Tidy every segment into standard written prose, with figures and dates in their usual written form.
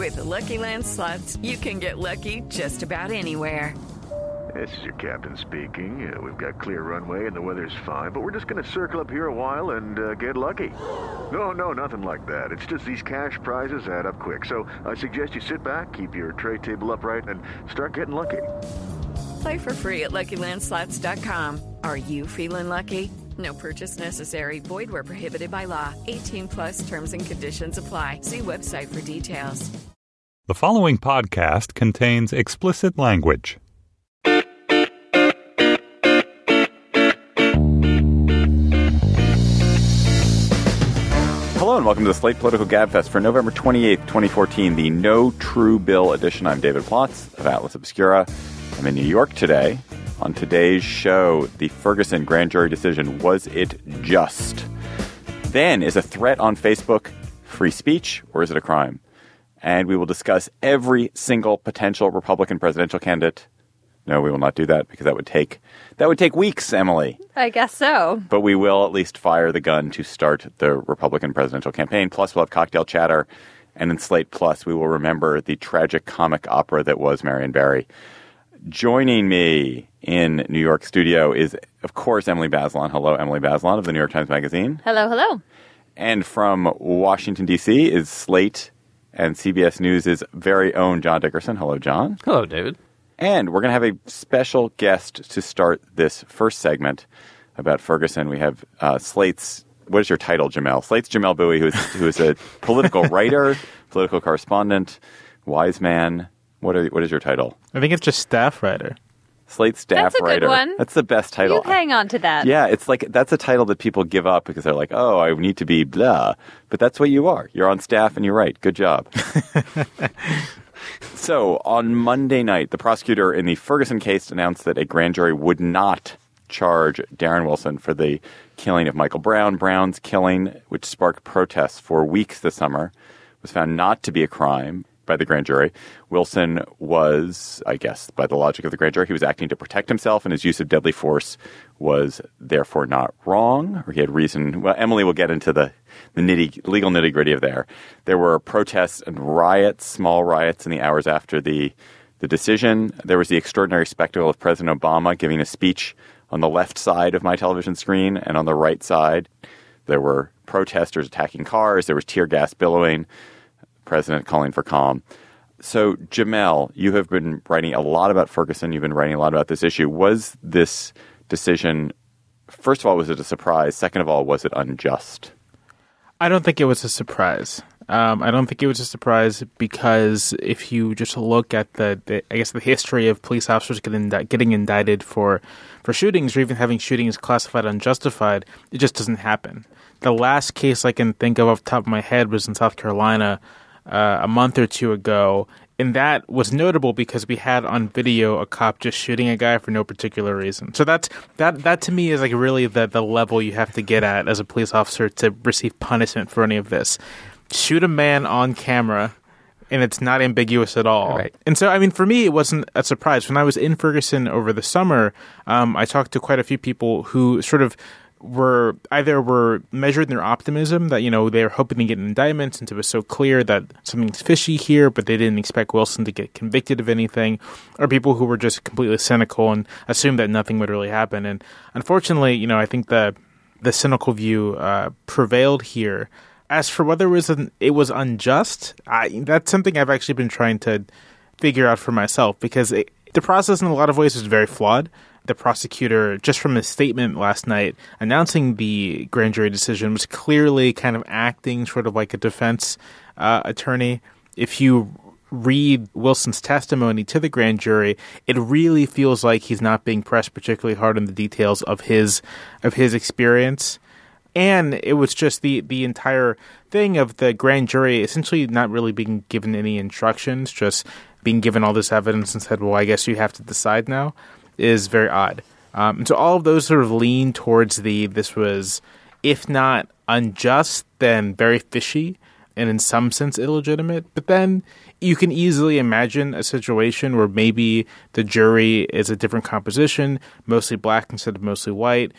With the Lucky Land Slots, you can get lucky just about anywhere. This is your captain speaking. We've got clear runway and the weather's fine, but we're just going to circle up here a while and get lucky. No, nothing like that. It's just these cash prizes add up quick. So I suggest you sit back, keep your tray table upright, and start getting lucky. Play for free at LuckyLandSlots.com. Are you feeling lucky? No purchase necessary. Void where prohibited by law. 18+ terms and conditions apply. See website for details. The following podcast contains explicit language. Hello and welcome to the Slate Political Gabfest for November 28th, 2014, the No True Bill edition. I'm David Plotz of Atlas Obscura. I'm in New York today. On today's show, the Ferguson grand jury decision, was it just? Then, is a threat on Facebook free speech or is it a crime? And we will discuss every single potential Republican presidential candidate. No, we will not do that because that would take weeks, Emily. I guess so. But we will at least fire the gun to start the Republican presidential campaign. Plus, we'll have cocktail chatter. And in Slate Plus, we will remember the tragic comic opera that was Marion Barry. Joining me in New York studio is, of course, Emily Bazelon. Hello, Emily Bazelon of the New York Times Magazine. Hello, hello. And from Washington, D.C. is Slate and CBS News' very own John Dickerson. Hello, John. Hello, David. And we're going to have a special guest to start this first segment about Ferguson. We have Slate's, what is your title, Jamel? Slate's Jamel Bowie, who is a political writer, political correspondent, wise man. What is your title? I think it's just staff writer. Slate's staff writer. That's a good one. That's the best title. You hang on to that. Yeah, it's like that's a title that people give up because they're like, oh, I need to be blah. But that's what you are. You're on staff and you write. Good job. So on Monday night, the prosecutor in the Ferguson case announced that a grand jury would not charge Darren Wilson for the killing of Michael Brown. Brown's killing, which sparked protests for weeks this summer, was found not to be a crime by the grand jury. Wilson was, I guess, by the logic of the grand jury, he was acting to protect himself, and his use of deadly force was therefore not wrong, or he had reason. Well, Emily will get into the legal nitty-gritty of there. There were protests and riots, small riots in the hours after the decision. There was the extraordinary spectacle of President Obama giving a speech on the left side of my television screen, and on the right side, there were protesters attacking cars. There was tear gas billowing. President calling for calm. So, Jamel, you have been writing a lot about Ferguson. You've been writing a lot about this issue. Was this decision, first of all, was it a surprise? Second of all, was it unjust? I don't think it was a surprise. I don't think it was a surprise because if you just look at the history of police officers getting indicted for shootings or even having shootings classified unjustified, it just doesn't happen. The last case I can think of off the top of my head was in South Carolina a month or two ago, and that was notable because we had on video a cop just shooting a guy for no particular reason. So that to me is like really the level you have to get at as a police officer to receive punishment for any of this. Shoot a man on camera, and it's not ambiguous at all. Right. And so, I mean, for me, it wasn't a surprise. When I was in Ferguson over the summer, I talked to quite a few people who sort of were measured in their optimism that, you know, they were hoping to get an indictment since it was so clear that something's fishy here, but they didn't expect Wilson to get convicted of anything, or people who were just completely cynical and assumed that nothing would really happen. And unfortunately, you know, I think the cynical view prevailed here. As for whether it was unjust, that's something I've actually been trying to figure out for myself because the process in a lot of ways is very flawed. The prosecutor, just from his statement last night announcing the grand jury decision, was clearly kind of acting sort of like a defense attorney. If you read Wilson's testimony to the grand jury, it really feels like he's not being pressed particularly hard on the details of his experience. And it was just the entire thing of the grand jury essentially not really being given any instructions, just being given all this evidence and said, well, I guess you have to decide now, is very odd. And so all of those sort of lean towards this was, if not unjust, then very fishy and in some sense illegitimate. But then you can easily imagine a situation where maybe the jury is a different composition, mostly black instead of mostly white,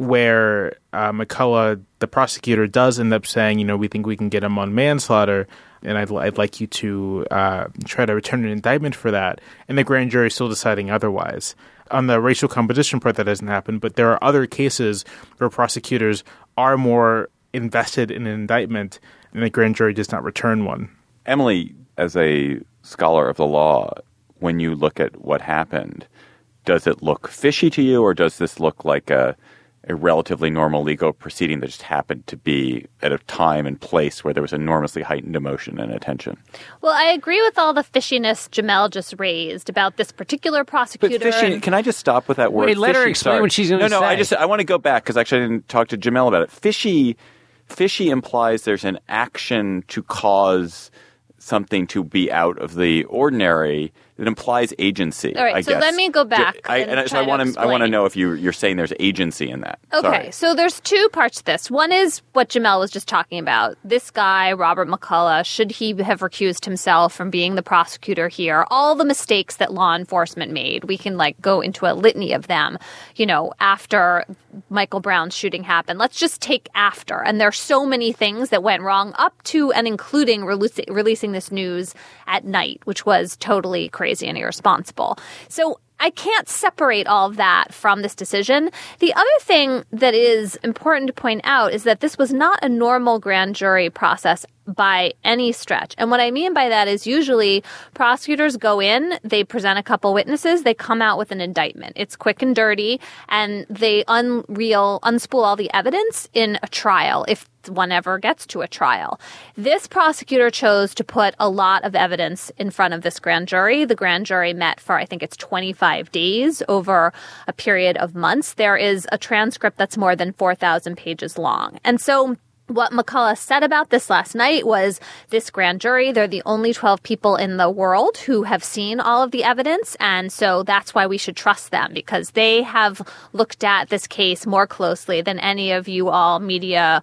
where McCullough, the prosecutor, does end up saying, you know, we think we can get him on manslaughter. and I'd like you to try to return an indictment for that. And the grand jury is still deciding otherwise. On the racial composition part, that doesn't happen, but there are other cases where prosecutors are more invested in an indictment and the grand jury does not return one. Emily, as a scholar of the law, when you look at what happened, does it look fishy to you, or does this look like a relatively normal legal proceeding that just happened to be at a time and place where there was enormously heightened emotion and attention? Well, I agree with all the fishiness Jamelle just raised about this particular prosecutor. But fishy, can I just stop with that word? Wait, let her fishy, explain sorry. what she's going to say. I want to go back because actually I didn't talk to Jamelle about it. Fishy implies there's an action to cause something to be out of the ordinary. It implies agency. All right, I so guess. let me go back. I want to know if you're saying there's agency in that. Okay, Sorry. so there's two parts to this. One is what Jamelle was just talking about. This guy, Robert McCullough, should he have recused himself from being the prosecutor here? All the mistakes that law enforcement made, we can go into a litany of them, after Michael Brown's shooting happened. Let's just take after. And there's so many things that went wrong up to and including releasing this news at night, which was totally crazy and irresponsible. So I can't separate all of that from this decision. The other thing that is important to point out is that this was not a normal grand jury process by any stretch. And what I mean by that is usually prosecutors go in, they present a couple witnesses, they come out with an indictment. It's quick and dirty, and they unspool all the evidence in a trial, if one ever gets to a trial. This prosecutor chose to put a lot of evidence in front of this grand jury. The grand jury met for, I think it's 25 days over a period of months. There is a transcript that's more than 4,000 pages long. And so what McCullough said about this last night was this grand jury, they're the only 12 people in the world who have seen all of the evidence. And so that's why we should trust them, because they have looked at this case more closely than any of you all media,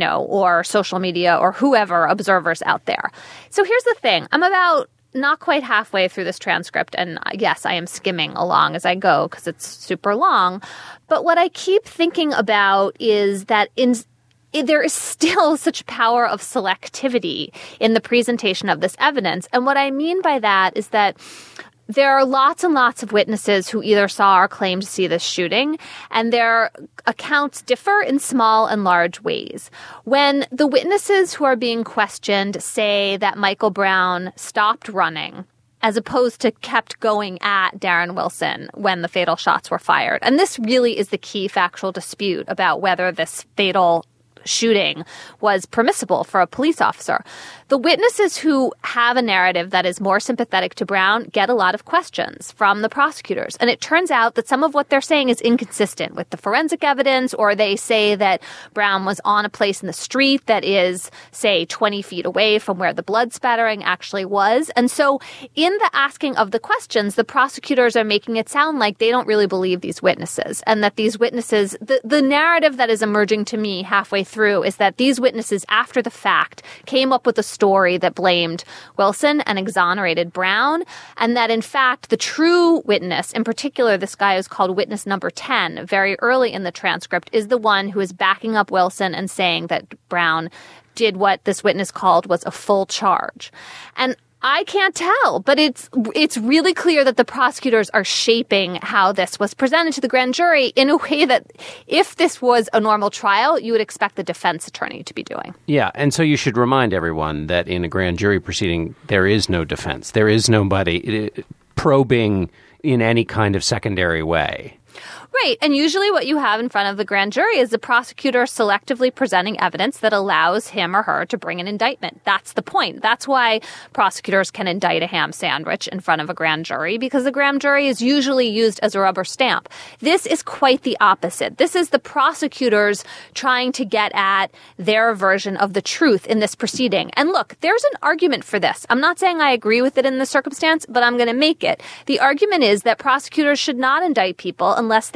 or social media or whoever observers out there. So here's the thing. I'm about not quite halfway through this transcript. And yes, I am skimming along as I go because it's super long. But what I keep thinking about is that there is still such power of selectivity in the presentation of this evidence. And what I mean by that is that there are lots and lots of witnesses who either saw or claimed to see this shooting, and their accounts differ in small and large ways. When the witnesses who are being questioned say that Michael Brown stopped running, as opposed to kept going at Darren Wilson when the fatal shots were fired, and this really is the key factual dispute about whether this fatal shooting was permissible for a police officer. The witnesses who have a narrative that is more sympathetic to Brown get a lot of questions from the prosecutors. And it turns out that some of what they're saying is inconsistent with the forensic evidence, or they say that Brown was on a place in the street that is, say, 20 feet away from where the blood spattering actually was. And so in the asking of the questions, the prosecutors are making it sound like they don't really believe these witnesses, and that these witnesses, the narrative that is emerging to me halfway through is that these witnesses, after the fact, came up with a story that blamed Wilson and exonerated Brown, and that, in fact, the true witness, in particular this guy who's called witness number 10, very early in the transcript, is the one who is backing up Wilson and saying that Brown did what this witness called was a full charge. And I can't tell, but it's really clear that the prosecutors are shaping how this was presented to the grand jury in a way that if this was a normal trial, you would expect the defense attorney to be doing. Yeah, and so you should remind everyone that in a grand jury proceeding, there is no defense. There is nobody probing in any kind of secondary way. Right. And usually what you have in front of the grand jury is the prosecutor selectively presenting evidence that allows him or her to bring an indictment. That's the point. That's why prosecutors can indict a ham sandwich in front of a grand jury, because the grand jury is usually used as a rubber stamp. This is quite the opposite. This is the prosecutors trying to get at their version of the truth in this proceeding. And look, there's an argument for this. I'm not saying I agree with it in this circumstance, but I'm going to make it. The argument is that prosecutors should not indict people unless they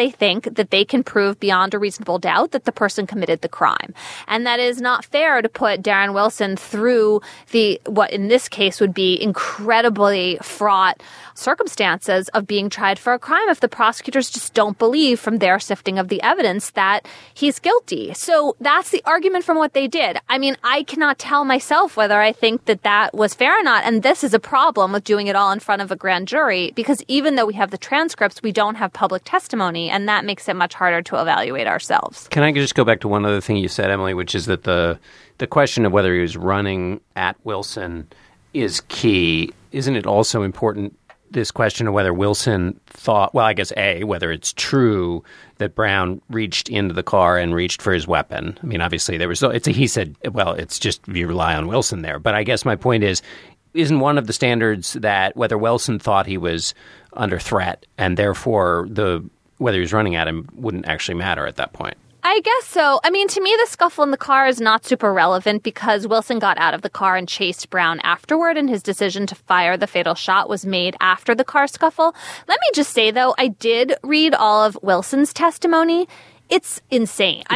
they think that they can prove beyond a reasonable doubt that the person committed the crime. And that is not fair to put Darren Wilson through what in this case would be incredibly fraught circumstances of being tried for a crime if the prosecutors just don't believe from their sifting of the evidence that he's guilty. So that's the argument from what they did. I mean, I cannot tell myself whether I think that that was fair or not. And this is a problem with doing it all in front of a grand jury, because even though we have the transcripts, we don't have public testimony, and that makes it much harder to evaluate ourselves. Can I just go back to one other thing you said, Emily, which is that the question of whether he was running at Wilson is key. Isn't it also important, this question of whether Wilson thought, well, I guess whether it's true that Brown reached into the car and reached for his weapon? I mean, obviously he said, well, it's just you rely on Wilson there. But I guess my point is, isn't one of the standards that whether Wilson thought he was under threat and therefore whether he was running at him wouldn't actually matter at that point? I guess so. I mean, to me, the scuffle in the car is not super relevant because Wilson got out of the car and chased Brown afterward, and his decision to fire the fatal shot was made after the car scuffle. Let me just say, though, I did read all of Wilson's testimony. It's insane. I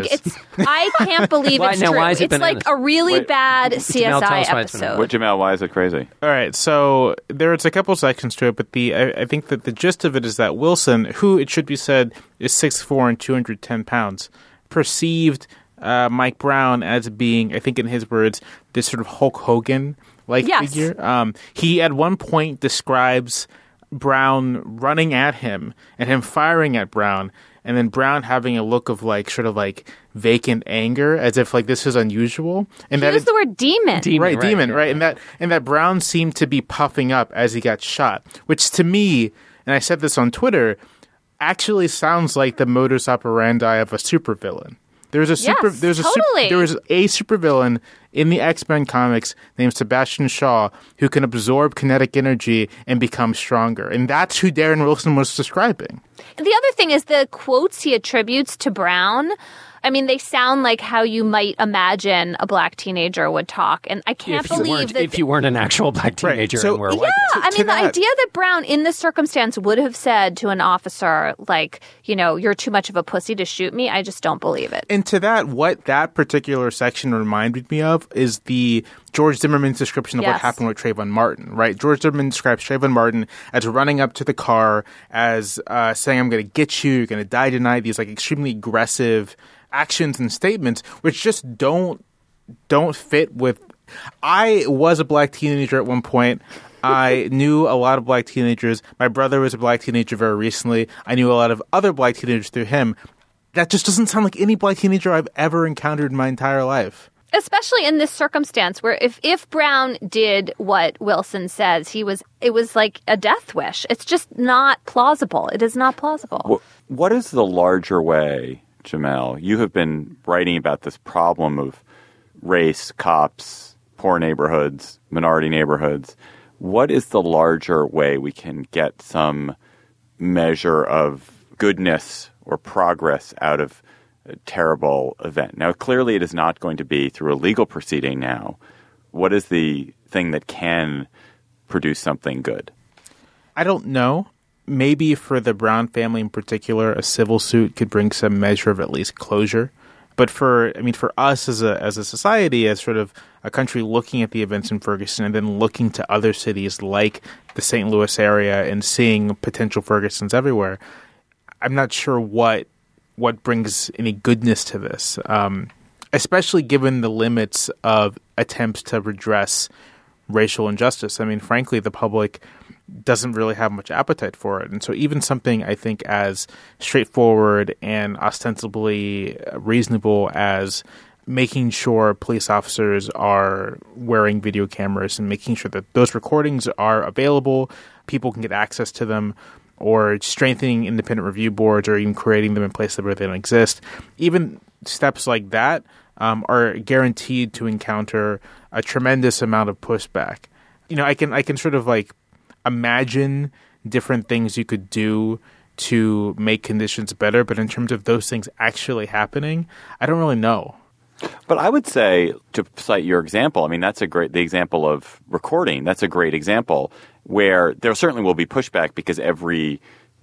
can't believe it's true. Why is it it's bananas? like a really bad CSI episode. Jamal, why is it crazy? All right, so there's a couple sections to it, but I think that the gist of it is that Wilson, who it should be said is 6'4" and 210 pounds, perceived Mike Brown as being, I think in his words, this sort of Hulk Hogan-like figure. He at one point describes Brown running at him and him firing at Brown, and then Brown having a look of sort of vacant anger, as if this is unusual. And he used the word demon. Demon, right? And that Brown seemed to be puffing up as he got shot, which to me, and I said this on Twitter, actually sounds like the modus operandi of a supervillain. There was a supervillain in the X-Men comics named Sebastian Shaw who can absorb kinetic energy and become stronger. And that's who Darren Wilson was describing. The other thing is the quotes he attributes to Brown. I mean, they sound like how you might imagine a black teenager would talk. And I can't believe that... If you weren't an actual black teenager and were white. Yeah, I mean, the idea that Brown, in this circumstance, would have said to an officer, you're too much of a pussy to shoot me, I just don't believe it. And to that, what that particular section reminded me of is the George Zimmerman's description of what happened with Trayvon Martin, right? George Zimmerman describes Trayvon Martin as running up to the car, as saying, I'm going to get you, you're going to die tonight, these extremely aggressive actions and statements, which just don't fit with... I was a black teenager at one point. I knew a lot of black teenagers. My brother was a black teenager very recently. I knew a lot of other black teenagers through him. That just doesn't sound like any black teenager I've ever encountered in my entire life. Especially in this circumstance where if Brown did what Wilson says, it was like a death wish. It's just not plausible. It is not plausible. What is the larger way, Jamal? You have been writing about this problem of race, cops, poor neighborhoods, minority neighborhoods. What is the larger way we can get some measure of goodness or progress out of a terrible event? Now, clearly it is not going to be through a legal proceeding now. What is the thing that can produce something good? I don't know. Maybe for the Brown family in particular, a civil suit could bring some measure of at least closure. But for us as a society, as sort of a country looking at the events in Ferguson and then looking to other cities like the St. Louis area and seeing potential Fergusons everywhere, I'm not sure what brings any goodness to this, especially given the limits of attempts to redress racial injustice. I mean, frankly, the public doesn't really have much appetite for it. And so even something I think as straightforward and ostensibly reasonable as making sure police officers are wearing video cameras and making sure that those recordings are available, people can get access to them, or strengthening independent review boards or even creating them in places where they don't exist, even steps like that are guaranteed to encounter a tremendous amount of pushback. I can sort of imagine different things you could do to make conditions better, but in terms of those things actually happening, I don't really know. But I would say, to cite your example, that's the example of recording. That's a great example where there certainly will be pushback because every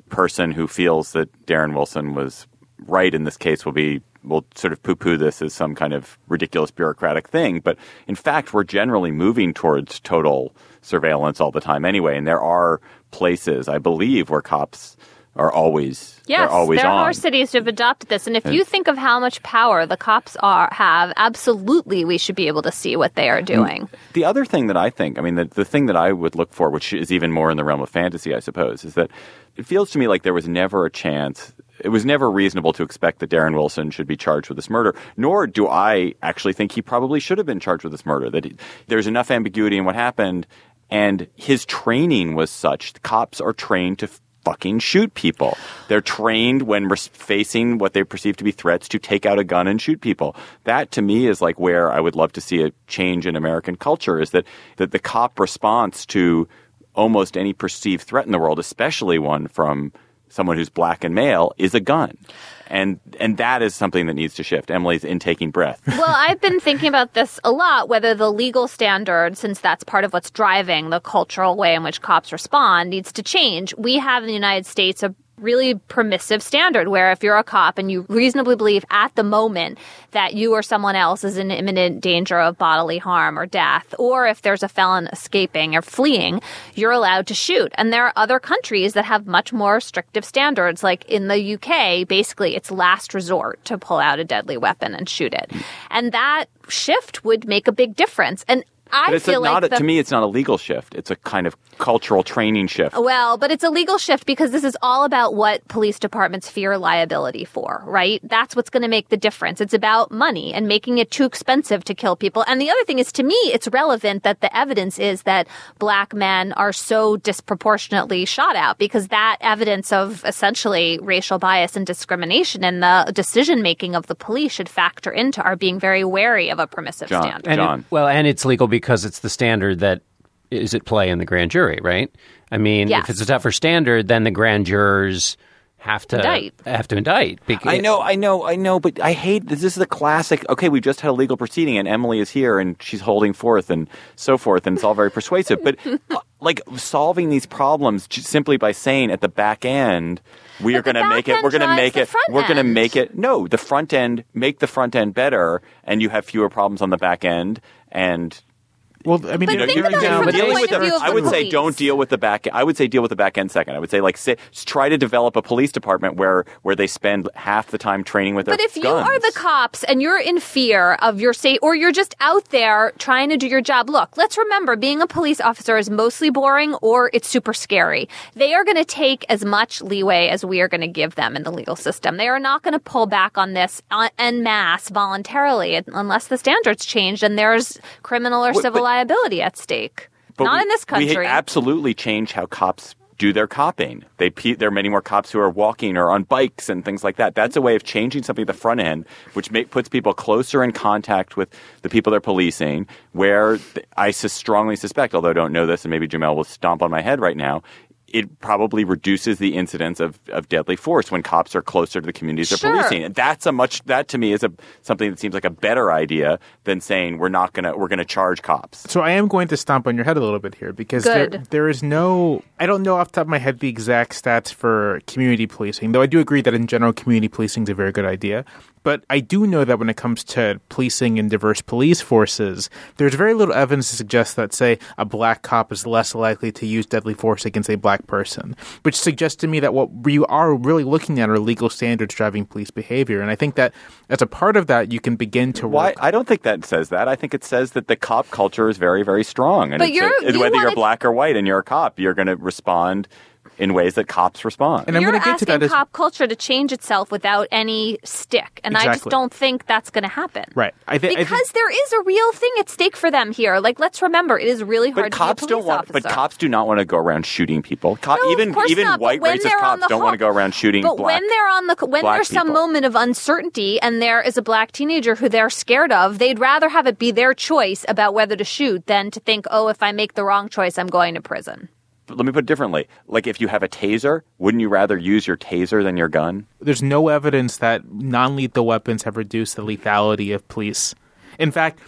person who feels that Darren Wilson was right in this case will sort of poo-poo this as some kind of ridiculous bureaucratic thing. But in fact, we're generally moving towards total surveillance all the time anyway. And there are places, I believe, where cops are always Yes, always there on. are cities who have adopted this. And if you think of how much power the cops have, absolutely we should be able to see what they are doing. The other thing that I think, I mean, the thing that I would look for, which is even more in the realm of fantasy, I suppose, is that it feels to me like there was never a chance, it was never reasonable to expect that Darren Wilson should be charged with this murder, nor do I actually think he probably should have been charged with this murder, that there's enough ambiguity in what happened, and his training was such, the cops are trained to fucking shoot people. They're trained when facing what they perceive to be threats to take out a gun and shoot people. That to me is like where I would love to see a change in American culture, is that the cop response to almost any perceived threat in the world, especially one from someone who's black and male, is a gun. And that is something that needs to shift. Emily's taking breath. Well, I've been thinking about this a lot, whether the legal standard, since that's part of what's driving the cultural way in which cops respond, needs to change. We have in the United States a really permissive standard where if you're a cop and you reasonably believe at the moment that you or someone else is in imminent danger of bodily harm or death, or if there's a felon escaping or fleeing, you're allowed to shoot. And there are other countries that have much more restrictive standards. Like in the UK, basically it's last resort to pull out a deadly weapon and shoot it. And that shift would make a big difference. And I feel like to me, it's not a legal shift. It's a kind of cultural training shift. Well, but it's a legal shift because this is all about what police departments fear liability for, right? That's what's going to make the difference. It's about money and making it too expensive to kill people. And the other thing is, to me, it's relevant that the evidence is that black men are so disproportionately shot at, because that evidence of essentially racial bias and discrimination in the decision-making of the police should factor into our being very wary of a permissive standard. And it's legal because it's the standard that is at play in the grand jury, right? I mean, yes. If it's a tougher standard, then the grand jurors have to indict. I know, but I hate this. This is the classic. Okay, we just had a legal proceeding, and Emily is here, and she's holding forth, and so forth, and it's all very persuasive. But like solving these problems just simply by saying at the back end, we are going to make it. We're going to make it. We're going to make it. No, the front end. Make the front end better, and you have fewer problems on the back end. And well, I mean, I would say don't deal with the back. I would say deal with the back end second. I would say try to develop a police department where they spend half the time training with their guns. But if you are the cops and you're in fear of your safety, or you're just out there trying to do your job, look, let's remember, being a police officer is mostly boring or it's super scary. They are going to take as much leeway as we are going to give them in the legal system. They are not going to pull back on this en masse voluntarily unless the standards change and there's criminal or civil liability at stake. Not in this country. We absolutely change how cops do their copping. There are many more cops who are walking or on bikes and things like that. That's a way of changing something at the front end, which puts people closer in contact with the people they're policing, where I strongly suspect, although I don't know this, and maybe Jamel will stomp on my head right now, it probably reduces the incidence of deadly force when cops are closer to the communities they're policing. And that to me is something that seems like a better idea than saying we're going to charge cops. So I am going to stomp on your head a little bit here, because there is no, I don't know off the top of my head the exact stats for community policing, though I do agree that in general community policing is a very good idea. But I do know that when it comes to policing in diverse police forces, there's very little evidence to suggest that, say, a black cop is less likely to use deadly force against a black person, which suggests to me that what we are really looking at are legal standards driving police behavior. And I think that as a part of that, you can begin to work. I don't think that says that. I think it says that the cop culture is very, very strong. And whether you're black or white and you're a cop, you're going to respond in ways that cops respond. And you're asking cop culture to change itself without any stick. And exactly. I just don't think that's going to happen. Right. Because there is a real thing at stake for them here. Like, let's remember, it is really hard to be a police officer. But cops do not want to go around shooting people. Even white racist cops don't want to go around shooting black people. But when there's some moment of uncertainty and there is a black teenager who they're scared of, they'd rather have it be their choice about whether to shoot than to think, oh, if I make the wrong choice, I'm going to prison. Let me put it differently. Like, if you have a taser, wouldn't you rather use your taser than your gun? There's no evidence that non-lethal weapons have reduced the lethality of police In fact,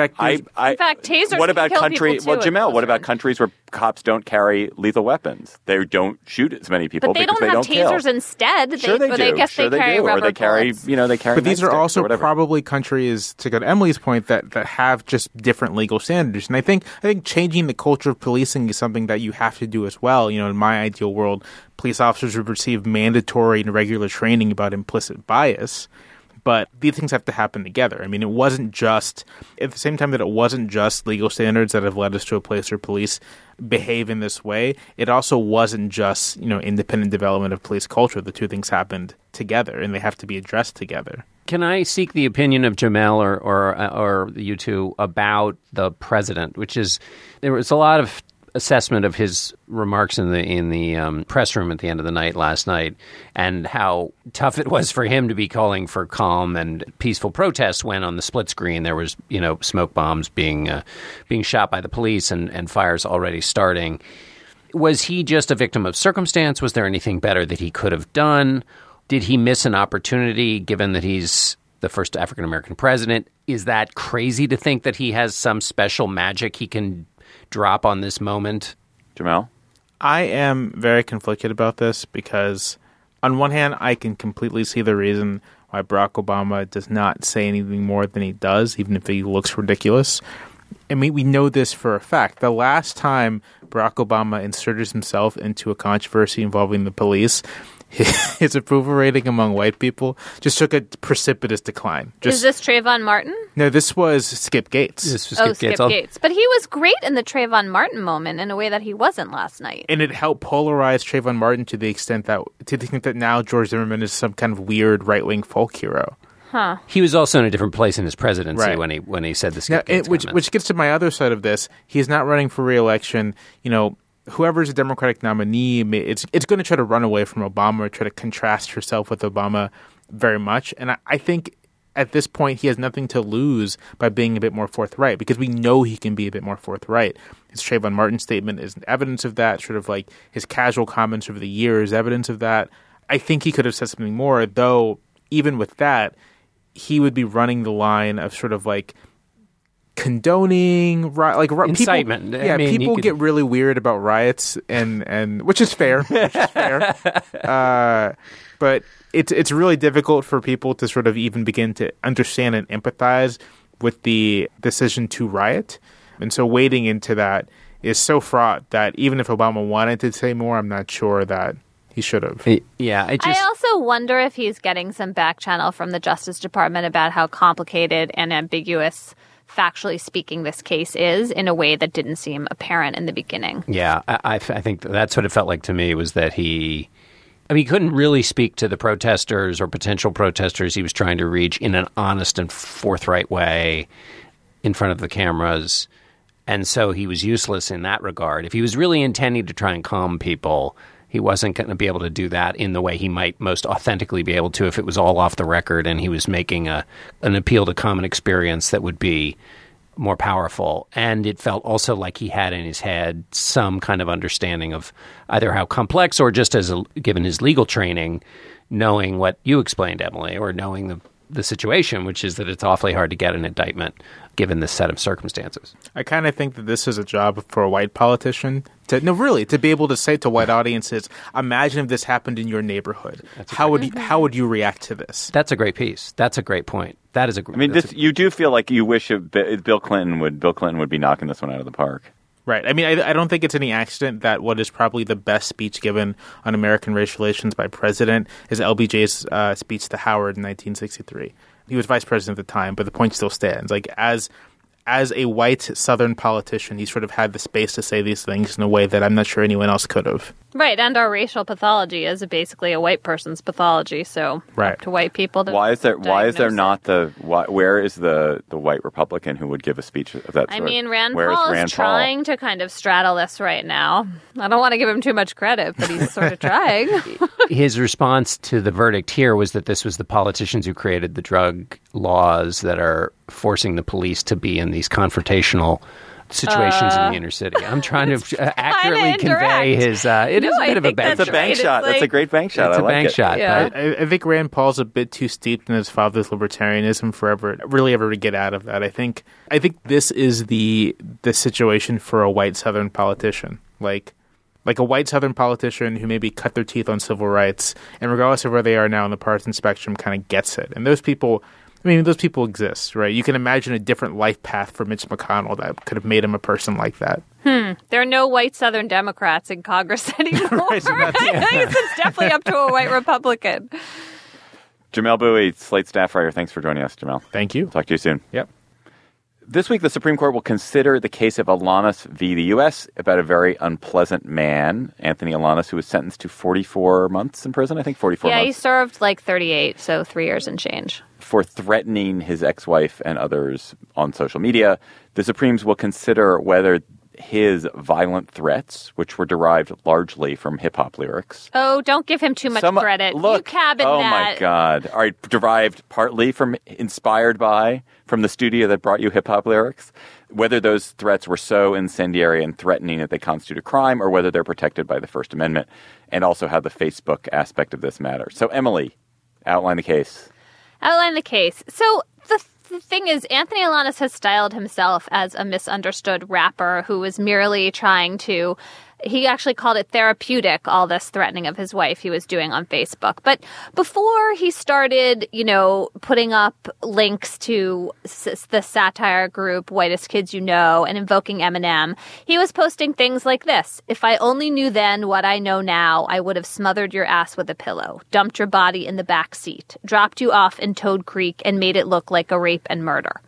tasers What about can kill country? people, too, Well, at Jamel, close what about range. countries where cops don't carry lethal weapons? They don't shoot as many people But they because don't have kill. tasers instead. Sure they do. I guess Sure they carry do. rubber Or they carry, bullets. they carry. But these are nightsticks or also whatever. probably countries, to go to Emily's point, that have just different legal standards. And I think changing the culture of policing is something that you have to do as well. In my ideal world, police officers would receive mandatory and regular training about implicit bias. But these things have to happen together. I mean, it wasn't just, at the same time that it wasn't just legal standards that have led us to a place where police behave in this way, it also wasn't just, independent development of police culture. The two things happened together, and they have to be addressed together. Can I seek the opinion of Jamel or you two about the president, which is, there was a lot of assessment of his remarks in the press room at the end of the night last night, and how tough it was for him to be calling for calm and peaceful protests when on the split screen there was smoke bombs being shot by the police and fires already starting. Was he just a victim of circumstance? Was there anything better that he could have done? Did he miss an opportunity given that he's the first African American president? Is that crazy to think that he has some special magic he can drop on this moment? Jamel? I am very conflicted about this because, on one hand, I can completely see the reason why Barack Obama does not say anything more than he does, even if he looks ridiculous. I mean, we know this for a fact. The last time Barack Obama inserted himself into a controversy involving the police, his approval rating among white people just took a precipitous decline. Is this Trayvon Martin? No, this was Skip Gates. This was Skip Gates. But he was great in the Trayvon Martin moment in a way that he wasn't last night. And it helped polarize Trayvon Martin to the extent that now George Zimmerman is some kind of weird right-wing folk hero. Huh. He was also in a different place in his presidency Right. when he said this. Which gets to my other side of this. He's not running for re-election. Whoever's a Democratic nominee, it's going to try to run away from Obama or try to contrast herself with Obama very much. And I think at this point he has nothing to lose by being a bit more forthright, because we know he can be a bit more forthright. His Trayvon Martin statement is evidence of that. Sort of like his casual comments over the years, evidence of that. I think he could have said something more, though even with that, he would be running the line of sort of like condoning incitement. People, people get really weird about riots, and which is fair. But it's really difficult for people to sort of even begin to understand and empathize with the decision to riot. And so wading into that is so fraught that even if Obama wanted to say more, I'm not sure that he should have. Yeah, I also wonder if he's getting some back channel from the Justice Department about how complicated and ambiguous, factually speaking, this case is in a way that didn't seem apparent in the beginning. Yeah, I think that's what it felt like to me, was that he couldn't really speak to the protesters or potential protesters he was trying to reach in an honest and forthright way in front of the cameras. And so he was useless in that regard. If he was really intending to try and calm people, he wasn't going to be able to do that in the way he might most authentically be able to if it was all off the record and he was making an appeal to common experience that would be more powerful. And it felt also like he had in his head some kind of understanding of either how complex, or just given his legal training, knowing what you explained, Emily, or knowing the situation, which is that it's awfully hard to get an indictment given this set of circumstances. I kind of think that this is a job for a white politician to be able to say to white audiences, imagine if this happened in your neighborhood. How would you react to this? That's a great piece. That's a great point. That is a great. I mean, you do feel like you wish Bill Clinton would be knocking this one out of the park. Right. I mean, I don't think it's any accident that what is probably the best speech given on American race relations by president is LBJ's speech to Howard in 1963. He was vice president at the time, but the point still stands. Like, as a white Southern politician, he sort of had the space to say these things in a way that I'm not sure anyone else could have. Right, and our racial pathology is basically a white person's pathology, so up to white people to where is the white Republican who would give a speech of that sort? I mean, Rand Paul is trying to kind of straddle this right now. I don't want to give him too much credit, but he's sort of trying. His response to the verdict here was that this was the politicians who created the drug laws that are forcing the police to be in these confrontational situations in the inner city. I'm trying to accurately convey his. It is a bit of a bank It's a bank shot. That's a great bank shot. It's I a like bank it. shot. Yeah. But I think Rand Paul's a bit too steeped in his father's libertarianism for ever to get out of that. I think this is the situation for a white Southern politician, like a white Southern politician who maybe cut their teeth on civil rights, and regardless of where they are now on the partisan spectrum, kind of gets it. And those people exist, right? You can imagine a different life path for Mitch McConnell that could have made him a person like that. There are no white Southern Democrats in Congress anymore. Right, so that's- I think it's definitely up to a white Republican. Jamel Bowie, Slate staff writer. Thanks for joining us, Jamel. Thank you. Talk to you soon. Yep. This week, the Supreme Court will consider the case of Alanis v. the U.S. about a very unpleasant man, Anthony Alanis, who was sentenced to 44 months in prison, I think 44 Yeah, he months, served like 38, so 3 years and change. for threatening his ex-wife and others on social media. The Supremes will consider whether his violent threats, which were derived largely from hip-hop lyrics. Oh, don't give him too much credit. Look, you cabin oh that. my God. All right, derived partly inspired by, from the studio that brought you hip-hop lyrics, whether those threats were so incendiary and threatening that they constitute a crime or whether they're protected by the First Amendment, and also how the Facebook aspect of this matters. So, Emily, outline the case. Outline the case. So the thing is, Anthony Alanis has styled himself as a misunderstood rapper who was merely trying to... He actually called it therapeutic, all this threatening of his wife he was doing on Facebook. But before he started, putting up links to the satire group Whitest Kids You Know and invoking Eminem, he was posting things like this. If I only knew then what I know now, I would have smothered your ass with a pillow, dumped your body in the back seat, dropped you off in Toad Creek, and made it look like a rape and murder.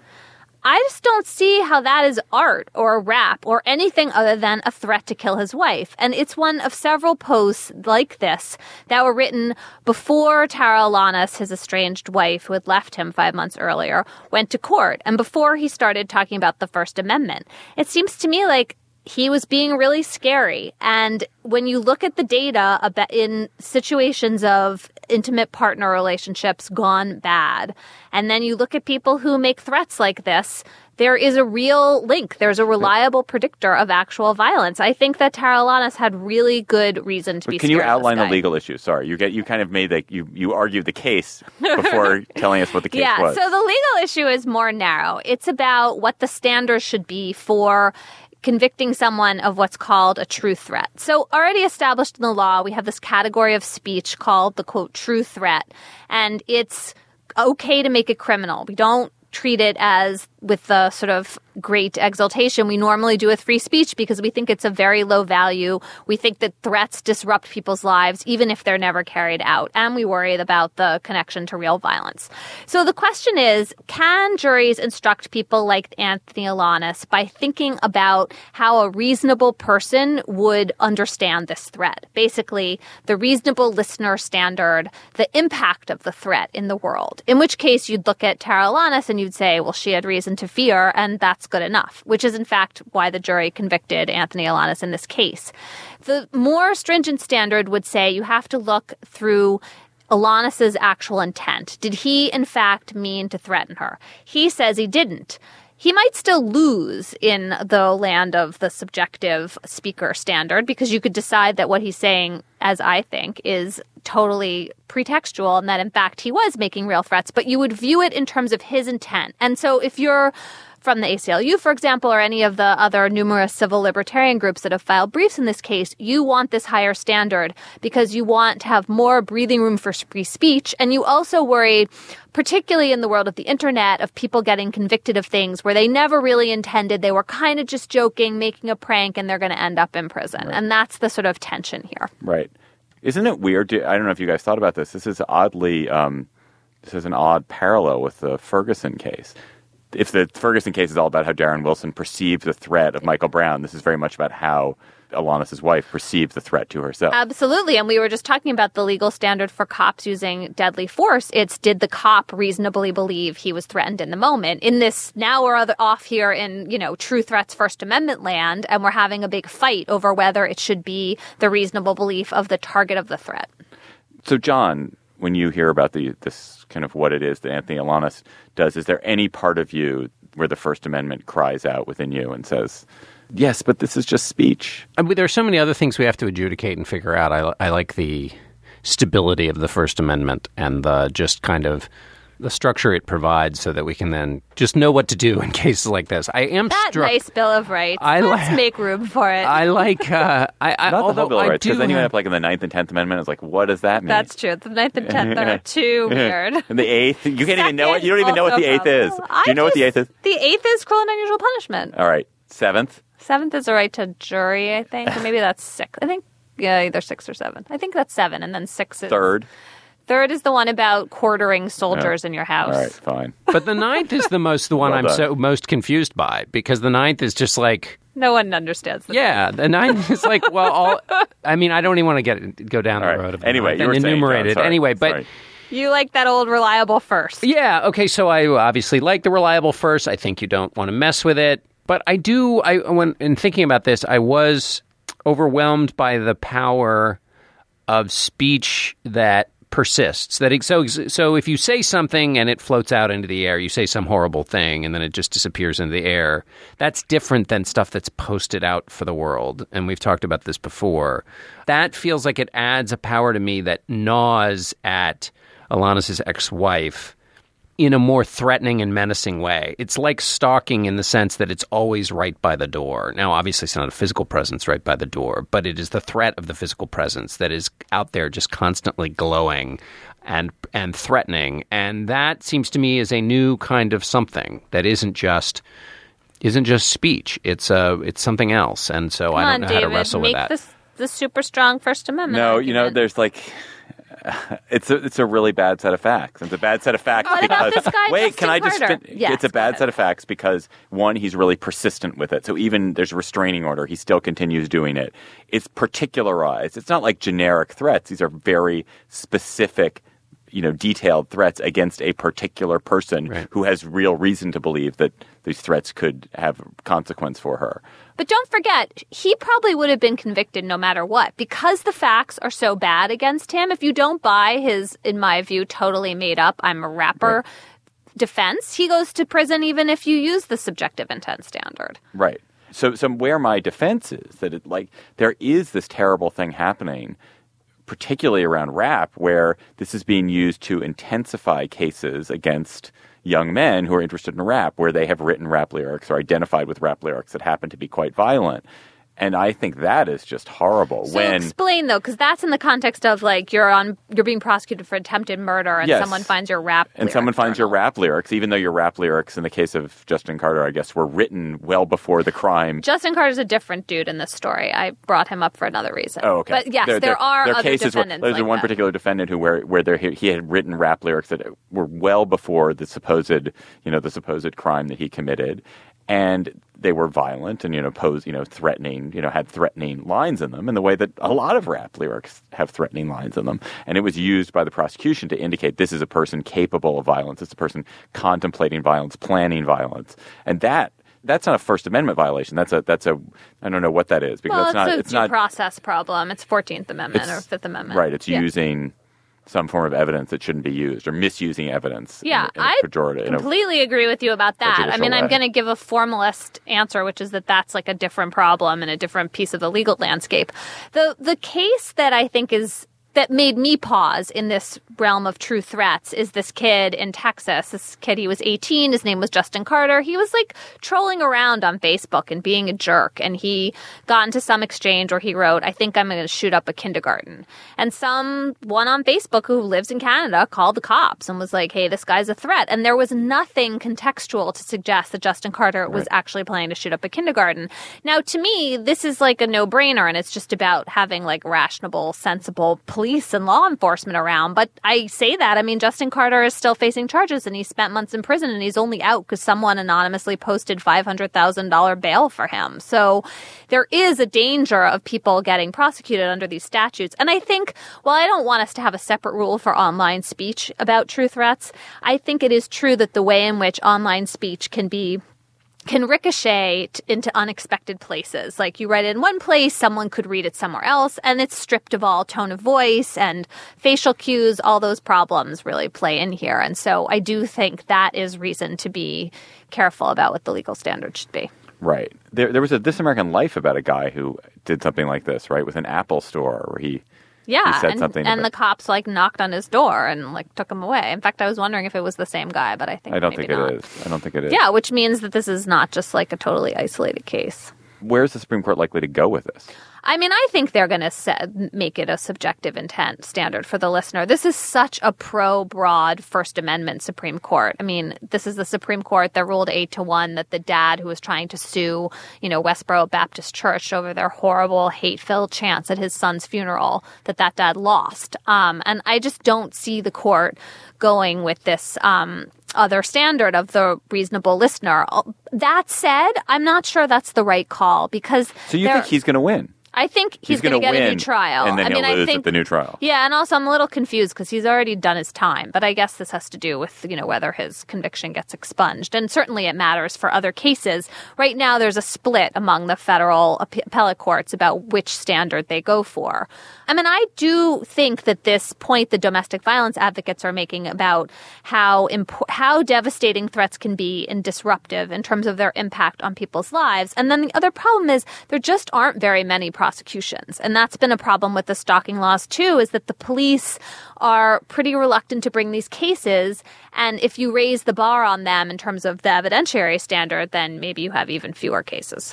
I just don't see how that is art or rap or anything other than a threat to kill his wife. And it's one of several posts like this that were written before Tara Alanis, his estranged wife, who had left him 5 months earlier, went to court and before he started talking about the First Amendment. It seems to me like he was being really scary. And when you look at the data about in situations of intimate partner relationships gone bad, and then you look at people who make threats like this, there is a real link. There's a reliable predictor of actual violence. I think that Tara Alanis had really good reason to be scared. Can you outline of this the guy. legal issue? Sorry, you kind of made you argued the case before telling us what the case was. So the legal issue is more narrow. It's about what the standards should be for convicting someone of what's called a true threat. So already established in the law, we have this category of speech called the, quote, true threat. And it's okay to make it criminal. We don't treat it as with the sort of great exaltation we normally do with free speech because we think it's a very low value. We think that threats disrupt people's lives even if they're never carried out. And we worry about the connection to real violence. So the question is, can juries instruct people like Anthony Alanis by thinking about how a reasonable person would understand this threat? Basically, the reasonable listener standard, the impact of the threat in the world. In which case you'd look at Tara Alanis and you'd say, well, she had reason to fear, and that's good enough, which is in fact why the jury convicted Anthony Alanis in this case. The more stringent standard would say you have to look through Alanis's actual intent. Did he in fact mean to threaten her? He says he didn't. He might still lose in the land of the subjective speaker standard because you could decide that what he's saying, as I think, is totally pretextual and that, in fact, he was making real threats. But you would view it in terms of his intent. And so if you're from the ACLU, for example, or any of the other numerous civil libertarian groups that have filed briefs in this case, you want this higher standard because you want to have more breathing room for free speech. And you also worry, particularly in the world of the internet, of people getting convicted of things where they never really intended. They were kind of just joking, making a prank, and they're going to end up in prison. Right. And that's the sort of tension here. Right. Isn't it weird? I don't know if you guys thought about this. This is an odd parallel with the Ferguson case. If the Ferguson case is all about how Darren Wilson perceived the threat of Michael Brown, this is very much about how Alanis' wife perceived the threat to herself. Absolutely. And we were just talking about the legal standard for cops using deadly force. It's, did the cop reasonably believe he was threatened in the moment? In this, now we're off here in, true threats First Amendment land, and we're having a big fight over whether it should be the reasonable belief of the target of the threat. So, John, when you hear about this kind of what it is that Anthony Alanis does, is there any part of you, where the First Amendment cries out within you and says, yes, but this is just speech. I mean, there are so many other things we have to adjudicate and figure out. I like the stability of the First Amendment and the just kind of the structure it provides so that we can then just know what to do in cases like this. I am that struck. Nice Bill of Rights. Let's make room for it. I like. Not the whole Bill of Rights, because then you end have up like in the 9th and 10th Amendment. It's like, what does that mean? That's true. The 9th and 10th are too weird. And the 8th, you can't even know it. You don't even know what the 8th is. Do you know what the 8th is? The 8th is cruel and unusual punishment. All right. 7th? 7th is a right to jury, I think. Or maybe that's 6th. I think, yeah, either 6 or 7. I think that's 7, and then 6 is... 3rd? 3rd is the one about quartering soldiers in your house. All right, fine. But the 9th is the one Well I'm most confused by, because the 9th is just like... No one understands that. Yeah, the 9th is like, well, I mean, I don't even want to go down the road of the anyway, 9th you were and enumerate saying, it. John, anyway, but... Sorry. You like that old reliable first. Yeah, okay, so I obviously like the reliable first. I think you don't want to mess with it. But when in thinking about this, I was overwhelmed by the power of speech that persists. So if you say something and it floats out into the air, you say some horrible thing and then it just disappears into the air, that's different than stuff that's posted out for the world. And we've talked about this before. That feels like it adds a power to me that gnaws at Alanis' ex-wife in a more threatening and menacing way. It's like stalking in the sense that it's always right by the door. Now, obviously, it's not a physical presence right by the door, but it is the threat of the physical presence that is out there just constantly glowing and threatening. And that seems to me is a new kind of something that isn't just speech. It's something else. And so I don't know how to wrestle with that. Make the super strong First Amendment No, argument. there's like... It's a really bad set of facts. It's a bad set of facts What because about this guy, wait, Justin can I just? Carter? Yes, it's a bad set of facts because one, he's really persistent with it. So even there's a restraining order, he still continues doing it. It's particularized. It's not like generic threats. These are very specific, detailed threats against a particular person who has real reason to believe that these threats could have consequence for her. But don't forget, he probably would have been convicted no matter what. Because the facts are so bad against him, if you don't buy his, in my view, totally made up, I'm a rapper defense, he goes to prison even if you use the subjective intent standard. Right. So where my defense is that there is this terrible thing happening, particularly around rap, where this is being used to intensify cases against young men who are interested in rap, where they have written rap lyrics or identified with rap lyrics that happen to be quite violent. And I think that is just horrible. So explain, though, because that's in the context of, you're being prosecuted for attempted murder and someone finds your rap lyrics. And someone finds your rap lyrics, even though your rap lyrics, in the case of Justin Carter, I guess, were written well before the crime. Justin Carter's a different dude in this story. I brought him up for another reason. Oh, okay. But yes, there are other cases defendants there's one particular defendant he had written rap lyrics that were well before the supposed crime that he committed. And they were violent and, threatening, had threatening lines in them in the way that a lot of rap lyrics have threatening lines in them. And it was used by the prosecution to indicate this is a person capable of violence. It's a person contemplating violence, planning violence. And that's not a First Amendment violation. That's a I don't know what that is because it's a due process problem. It's 14th Amendment or 5th Amendment. Right. It's using some form of evidence that shouldn't be used or misusing evidence. Yeah, in a pejorative, completely agree with you about that. I mean, I'm going to give a formalist answer, which is that's a different problem and a different piece of the legal landscape. The case that I think that made me pause in this realm of true threats is this kid in Texas. This kid, he was 18. His name was Justin Carter. He was trolling around on Facebook and being a jerk. And he got into some exchange where he wrote, "I think I'm going to shoot up a kindergarten." And someone on Facebook who lives in Canada called the cops and was like, "Hey, this guy's a threat." And there was nothing contextual to suggest that Justin Carter was actually planning to shoot up a kindergarten. Now, to me, this is a no-brainer. And it's just about having rational, sensible police and law enforcement around. But I say that, I mean, Justin Carter is still facing charges and he spent months in prison and he's only out because someone anonymously posted $500,000 bail for him. So there is a danger of people getting prosecuted under these statutes. And I think, while I don't want us to have a separate rule for online speech about true threats, I think it is true that the way in which online speech can be can ricochet into unexpected places. Like you write it in one place, someone could read it somewhere else, and it's stripped of all tone of voice and facial cues. All those problems really play in here. And so I do think that is reason to be careful about what the legal standard should be. Right. There was a This American Life about a guy who did something like this, right, with an Apple store where he said something. And the cops knocked on his door and took him away. In fact, I was wondering if it was the same guy, but I don't think it is. I don't think it is. Yeah, which means that this is not just a totally isolated case. Where's the Supreme Court likely to go with this? I mean, I think they're going to make it a subjective intent standard for the listener. This is such a pro-broad First Amendment Supreme Court. I mean, this is the Supreme Court that ruled 8-1 that the dad who was trying to sue, Westboro Baptist Church over their horrible, hate-filled chants at his son's funeral, that dad lost. And I just don't see the court going with this other standard of the reasonable listener. That said, I'm not sure that's the right call because... So you think he's going to win? I think he's going to get a new trial. And then he'll lose at the new trial. Yeah, and also I'm a little confused because he's already done his time. But I guess this has to do with, whether his conviction gets expunged. And certainly it matters for other cases. Right now there's a split among the federal appellate courts about which standard they go for. I mean, I do think that this point the domestic violence advocates are making about how devastating threats can be and disruptive in terms of their impact on people's lives. And then the other problem is there just aren't very many prosecutions. And that's been a problem with the stalking laws, too, is that the police are pretty reluctant to bring these cases. And if you raise the bar on them in terms of the evidentiary standard, then maybe you have even fewer cases.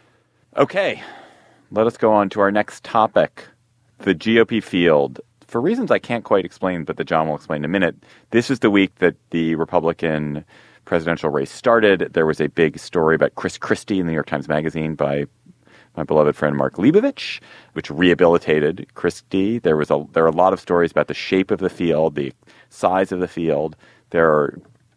Okay. Let us go on to our next topic. The GOP field, for reasons I can't quite explain, but that John will explain in a minute. This is the week that the Republican presidential race started. There was a big story about Chris Christie in the New York Times Magazine by my beloved friend Mark Leibovich, which rehabilitated Christie. There are a lot of stories about the shape of the field, the size of the field. There are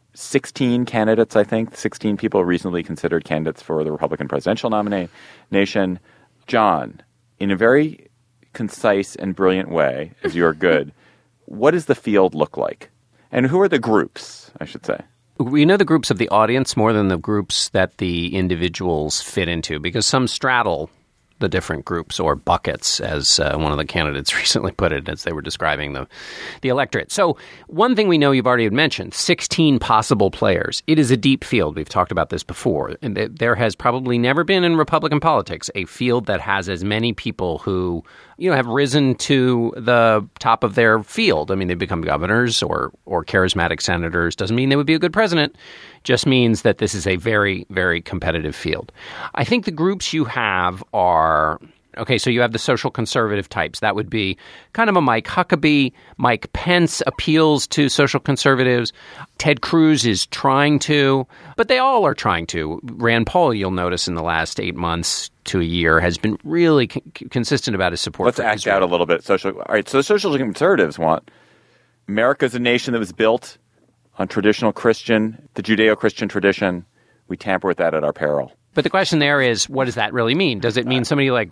16 candidates, I think, 16 people reasonably considered candidates for the Republican presidential nomination. John, in a very concise and brilliant way, as you are good, what does the field look like? And who are the groups, I should say? We know the groups of the audience more than the groups that the individuals fit into, because some straddle the different groups or buckets, as one of the candidates recently put it as they were describing the electorate. So one thing we know you've already mentioned, 16 possible players. It is a deep field. We've talked about this before. And there has probably never been in Republican politics a field that has as many people who have risen to the top of their field. I mean, they become governors or charismatic senators. Doesn't mean they would be a good president. Just means that this is a very, very competitive field. I think the groups you have are, okay, so you have the social conservative types. That would be kind of a Mike Huckabee. Mike Pence appeals to social conservatives. Ted Cruz is trying to, but they all are trying to. Rand Paul, you'll notice in the last 8 months to a year, has been really consistent about his support. Let's act out a little bit. All right, so social conservatives want America's a nation that was built on traditional Christian, the Judeo-Christian tradition. We tamper with that at our peril. But the question there is, what does that really mean? Does it mean somebody I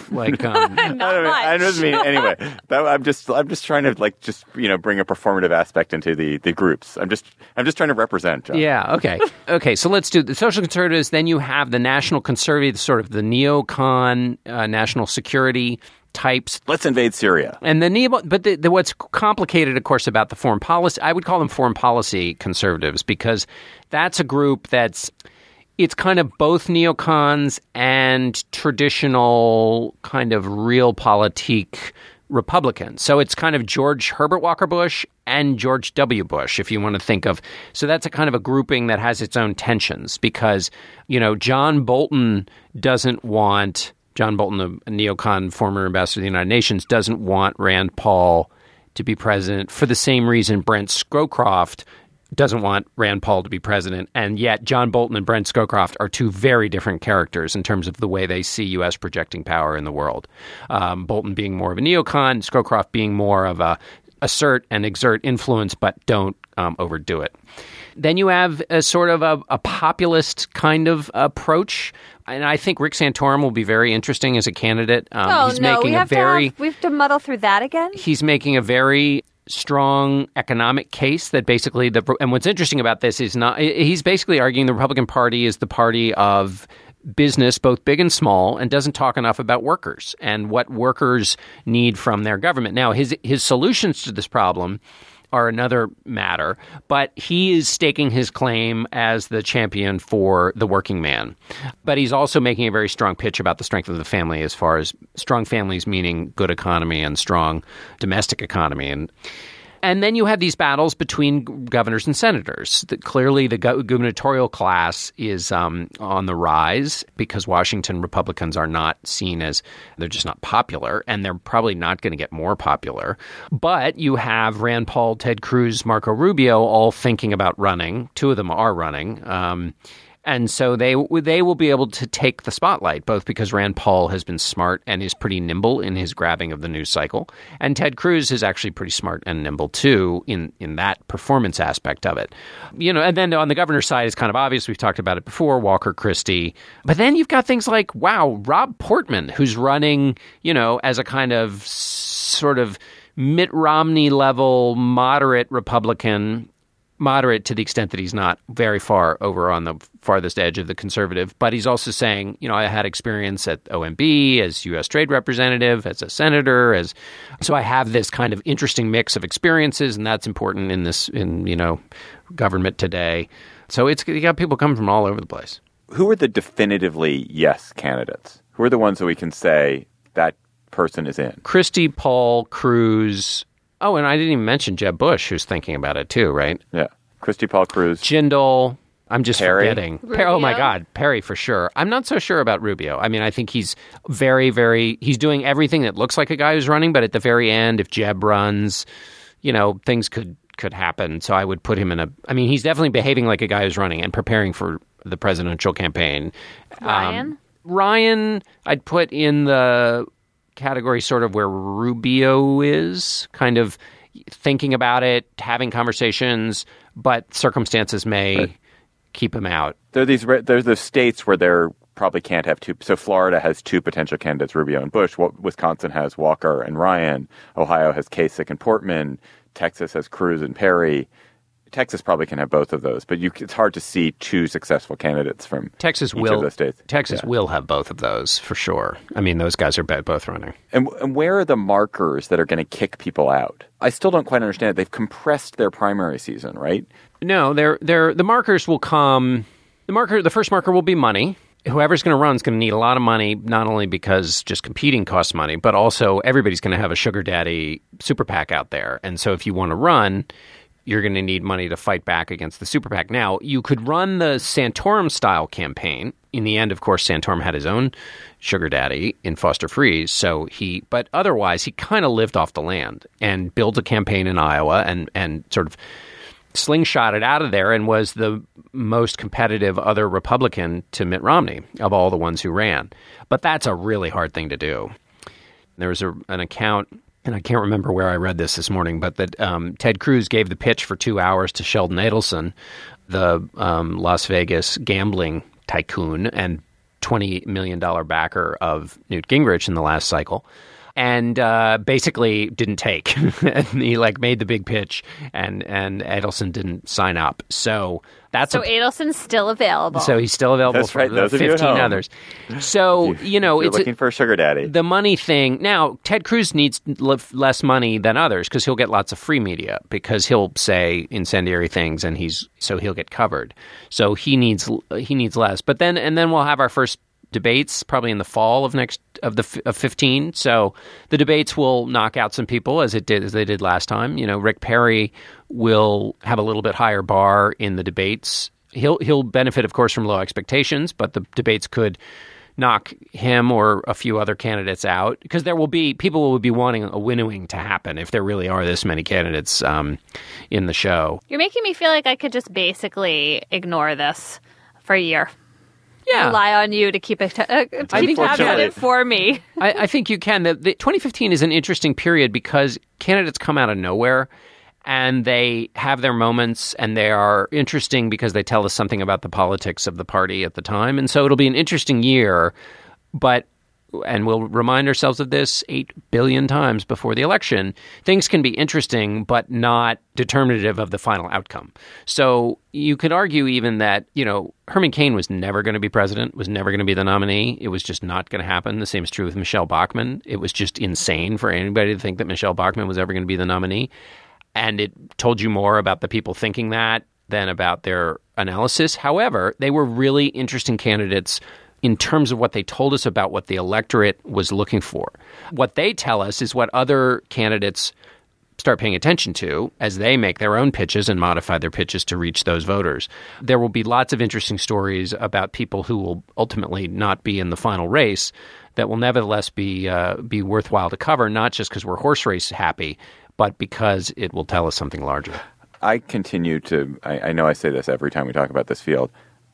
don't mean anyway. I'm just trying to bring a performative aspect into the groups. I'm just trying to represent. John. Yeah. Okay. So let's do the social conservatives. Then you have the national conservatives, sort of the neocon, national security types. Let's invade Syria. And what's complicated, of course, about the foreign policy, I would call them foreign policy conservatives, because that's a group it's kind of both neocons and traditional kind of realpolitik Republicans. So it's kind of George Herbert Walker Bush and George W. Bush, if you want to think of. So that's a kind of a grouping that has its own tensions, because, John Bolton, a neocon former ambassador to the United Nations, doesn't want Rand Paul to be president for the same reason Brent Scowcroft doesn't want Rand Paul to be president. And yet John Bolton and Brent Scowcroft are two very different characters in terms of the way they see U.S. projecting power in the world. Bolton being more of a neocon, Scowcroft being more of a assert and exert influence, but don't overdo it. Then you have a sort of a populist kind of approach. And I think Rick Santorum will be very interesting as a candidate. We have to muddle through that again? He's making a very strong economic case that basically and what's interesting about this is he's basically arguing the Republican Party is the party of business, both big and small, and doesn't talk enough about workers and what workers need from their government. Now, his solutions to this problem are another matter, but he is staking his claim as the champion for the working man. But he's also making a very strong pitch about the strength of the family, as far as strong families meaning good economy and strong domestic economy. And then you have these battles between governors and senators. Clearly, the gubernatorial class is on the rise because Washington Republicans are not seen as – they're just not popular, and they're probably not going to get more popular. But you have Rand Paul, Ted Cruz, Marco Rubio all thinking about running. Two of them are running. And so they will be able to take the spotlight, both because Rand Paul has been smart and is pretty nimble in his grabbing of the news cycle. And Ted Cruz is actually pretty smart and nimble, too, in that performance aspect of it. And then on the governor's side, it's kind of obvious. We've talked about it before, Walker Christie. But then you've got things like, Rob Portman, who's running, as a kind of sort of Mitt Romney-level moderate Republican, moderate to the extent that he's not very far over on the farthest edge of the conservative, but he's also saying, I had experience at OMB as U.S. Trade Representative, as a senator, so I have this kind of interesting mix of experiences, and that's important in government today. So you got people coming from all over the place. Who are the definitively yes candidates? Who are the ones that we can say that person is in? Christie, Paul, Cruz. Oh, and I didn't even mention Jeb Bush, who's thinking about it too, right? Yeah. Christie, Paul, Cruz. Jindal. I'm just Perry. Forgetting. Oh, my God. Perry, for sure. I'm not so sure about Rubio. I mean, I think he's very, very – he's doing everything that looks like a guy who's running, but at the very end, if Jeb runs, things could happen. So I would put him in a – I mean, he's definitely behaving like a guy who's running and preparing for the presidential campaign. Ryan, I'd put in the – category sort of where Rubio is, kind of thinking about it, having conversations, but circumstances may keep him out. There's the states where there probably can't have two. So Florida has two potential candidates, Rubio and Bush. Wisconsin has Walker and Ryan. Ohio has Kasich and Portman. Texas has Cruz and Perry. Texas probably can have both of those, but it's hard to see two successful candidates from each of those states. Texas will have both of those for sure. I mean, those guys are both running. And where are the markers that are going to kick people out? I still don't quite understand it. They've compressed their primary season, right? No, the markers will come. The first marker will be money. Whoever's going to run is going to need a lot of money, not only because just competing costs money, but also everybody's going to have a sugar daddy super PAC out there. And so if you want to run, you're going to need money to fight back against the super PAC. Now, you could run the Santorum-style campaign. In the end, of course, Santorum had his own sugar daddy in Foster Friess. But otherwise, he kind of lived off the land and built a campaign in Iowa and sort of slingshot it out of there and was the most competitive other Republican to Mitt Romney of all the ones who ran. But that's a really hard thing to do. There was an account, and I can't remember where I read this morning, but that Ted Cruz gave the pitch for 2 hours to Sheldon Adelson, the Las Vegas gambling tycoon and $20 million backer of Newt Gingrich in the last cycle. And basically didn't take. And he made the big pitch, and Adelson didn't sign up. So Adelson's still available. So he's still available. That's for right. the 15 others. So you're it's looking for a sugar daddy. The money thing. Now Ted Cruz needs less money than others because he'll get lots of free media because he'll say incendiary things, and he'll get covered. So he needs less. But then we'll have our first debates probably in the fall of 15. So the debates will knock out some people as they did last time. Rick Perry will have a little bit higher bar in the debates. He'll benefit, of course, from low expectations, but the debates could knock him or a few other candidates out because people will be wanting a winnowing to happen if there really are this many candidates in the show. You're making me feel like I could just basically ignore this for a year. Yeah. Rely on you to keep tabs on it for me. I think you can. The 2015 is an interesting period because candidates come out of nowhere and they have their moments and they are interesting because they tell us something about the politics of the party at the time. And so it'll be an interesting year, but and we'll remind ourselves of this 8 billion times before the election, things can be interesting but not determinative of the final outcome. So you could argue even that, Herman Cain was never going to be president, was never going to be the nominee. It was just not going to happen. The same is true with Michelle Bachmann. It was just insane for anybody to think that Michelle Bachmann was ever going to be the nominee. And it told you more about the people thinking that than about their analysis. However, they were really interesting candidates in terms of what they told us about what the electorate was looking for. What they tell us is what other candidates start paying attention to as they make their own pitches and modify their pitches to reach those voters. There will be lots of interesting stories about people who will ultimately not be in the final race that will nevertheless be worthwhile to cover, not just because we're horse race happy, but because it will tell us something larger. I continue to, I know I say this every time we talk about this field,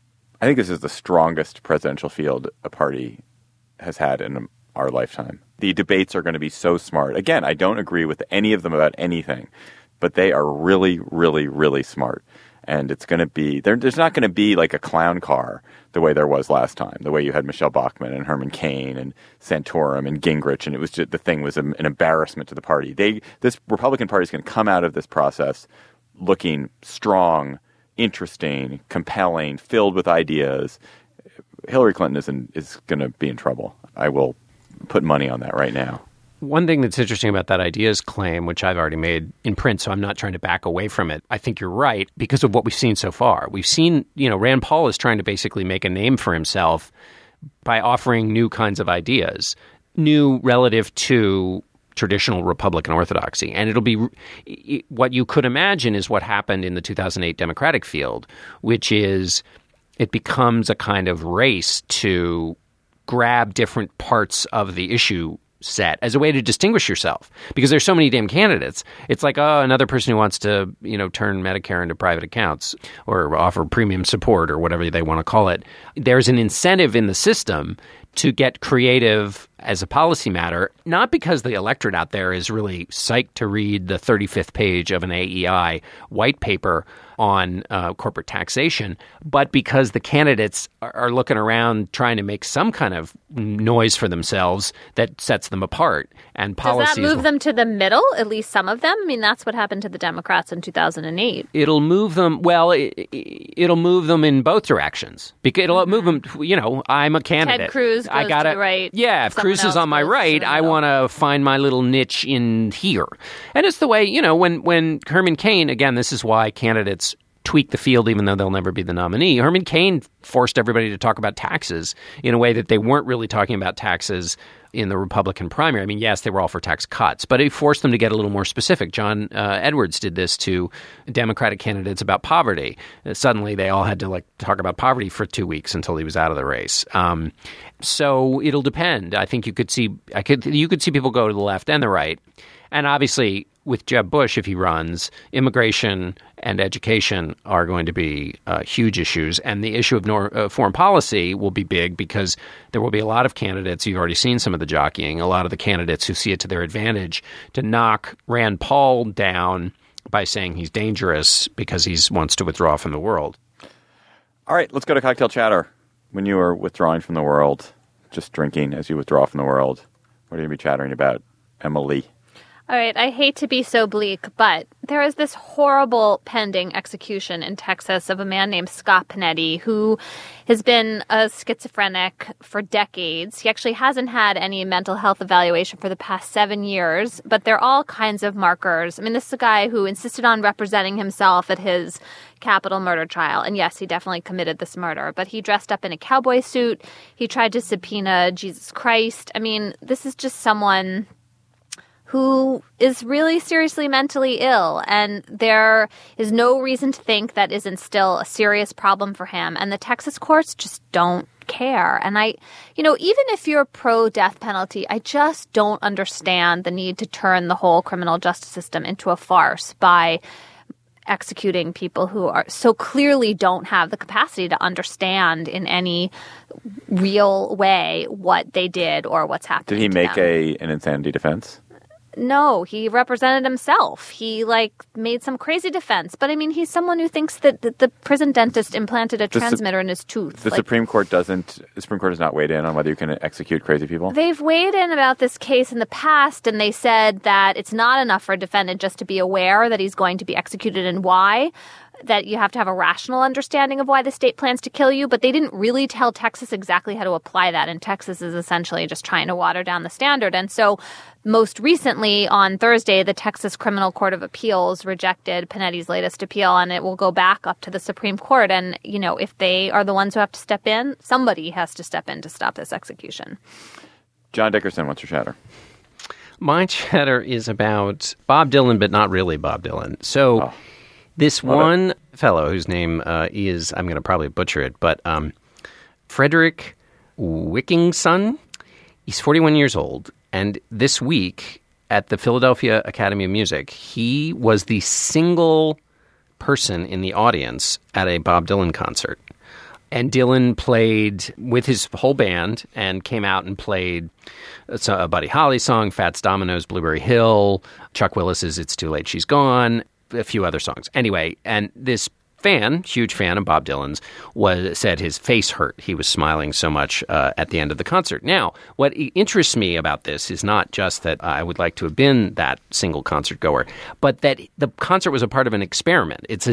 I think this is the strongest presidential field a party has had in our lifetime. The debates are going to be so smart. Again, I don't agree with any of them about anything, but they are really, really, really smart. And it's going to be, there's not going to be like a clown car the way there was last time, the way you had Michelle Bachmann and Herman Cain and Santorum and Gingrich, and it was just, the thing was an embarrassment to the party. This Republican Party is going to come out of this process looking strong, interesting, compelling, filled with ideas. Hillary Clinton is going to be in trouble. I will put money on that right now. One thing that's interesting about that ideas claim, which I've already made in print, so I'm not trying to back away from it. I think you're right because of what we've seen so far. We've seen, Rand Paul is trying to basically make a name for himself by offering new kinds of ideas, new relative to traditional Republican orthodoxy. And it'll be what you could imagine is what happened in the 2008 Democratic field, which is it becomes a kind of race to grab different parts of the issue set as a way to distinguish yourself because there's so many damn candidates. It's like, another person who wants to, turn Medicare into private accounts or offer premium support or whatever they want to call it. There's an incentive in the system to get creative as a policy matter, not because the electorate out there is really psyched to read the 35th page of an AEI white paper on corporate taxation, but because the candidates are looking around trying to make some kind of noise for themselves that sets them apart. And policies. Does that move them to the middle, at least some of them? I mean, that's what happened to the Democrats in 2008. It'll move them, it'll move them in both directions. It'll move them, I'm a candidate. Ted Cruz goes to the right. Yeah, if Cruz is on my right, I want to find my little niche in here. And it's the way, when Herman Cain, again, this is why candidates tweak the field even though they'll never be the nominee. Herman Cain forced everybody to talk about taxes in a way that they weren't really talking about taxes in the Republican primary. I mean, yes, they were all for tax cuts, but it forced them to get a little more specific. John Edwards did this to Democratic candidates about poverty. Suddenly, they all had to talk about poverty for 2 weeks until he was out of the race. So it'll depend. I think you could see people go to the left and the right, and obviously, with Jeb Bush, if he runs, immigration and education are going to be huge issues. And the issue of foreign policy will be big because there will be a lot of candidates, you've already seen some of the jockeying, a lot of the candidates who see it to their advantage to knock Rand Paul down by saying he's dangerous because he wants to withdraw from the world. All right, let's go to cocktail chatter. When you are withdrawing from the world, just drinking as you withdraw from the world, what are you going to be chattering about, Emily? All right, I hate to be so bleak, but there is this horrible pending execution in Texas of a man named Scott Panetti who has been a schizophrenic for decades. He actually hasn't had any mental health evaluation for the past 7 years, but there are all kinds of markers. I mean, this is a guy who insisted on representing himself at his capital murder trial. And yes, he definitely committed this murder, but he dressed up in a cowboy suit. He tried to subpoena Jesus Christ. I mean, this is just someone who is really seriously mentally ill, and there is no reason to think that isn't still a serious problem for him. And the Texas courts just don't care. And even if you're pro-death penalty, I just don't understand the need to turn the whole criminal justice system into a farce by executing people who are so clearly don't have the capacity to understand in any real way what they did or what's happening. Did he make an insanity defense? No, he represented himself. He made some crazy defense. But I mean, he's someone who thinks that the prison dentist implanted a transmitter in his tooth. The Supreme Court has not weighed in on whether you can execute crazy people? They've weighed in about this case in the past, and they said that it's not enough for a defendant just to be aware that he's going to be executed and why. That you have to have a rational understanding of why the state plans to kill you, but they didn't really tell Texas exactly how to apply that, and Texas is essentially just trying to water down the standard. And so most recently on Thursday, the Texas Criminal Court of Appeals rejected Panetti's latest appeal, and it will go back up to the Supreme Court. And, if they are the ones who have to step in, somebody has to step in to stop this execution. John Dickerson, what's your chatter? My chatter is about Bob Dylan, but not really Bob Dylan. So this one fellow whose name is, I'm going to probably butcher it, but Frederick Wickingson, he's 41 years old. And this week at the Philadelphia Academy of Music, he was the single person in the audience at a Bob Dylan concert. And Dylan played with his whole band and came out and played a Buddy Holly song, Fats Domino's Blueberry Hill, Chuck Willis's It's Too Late, She's Gone, a few other songs. Anyway, and this huge fan of Bob Dylan's, said his face hurt. He was smiling so much at the end of the concert. Now, what interests me about this is not just that I would like to have been that single concert goer, but that the concert was a part of an experiment. It's